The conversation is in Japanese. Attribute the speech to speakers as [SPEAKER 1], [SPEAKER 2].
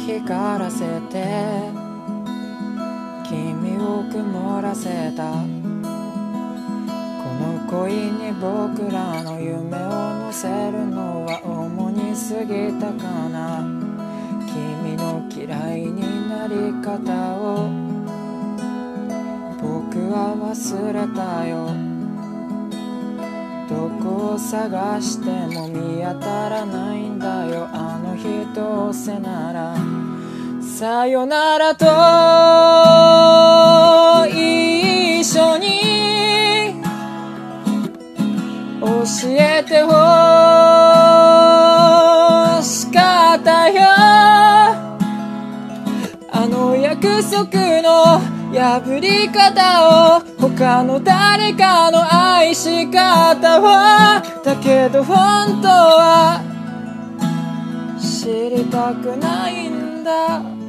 [SPEAKER 1] 光らせて君を曇らせた。この恋に僕らの夢を乗せるのは重に過ぎたかな。君の嫌いになり方を僕は忘れたよ。どこを探しても見当たらないんだよ。あの日どうせならさよならと一緒に教えてほしかったよ。あの約束の破り方を他の誰かの愛し方はだけど本当は知りたくないんだ。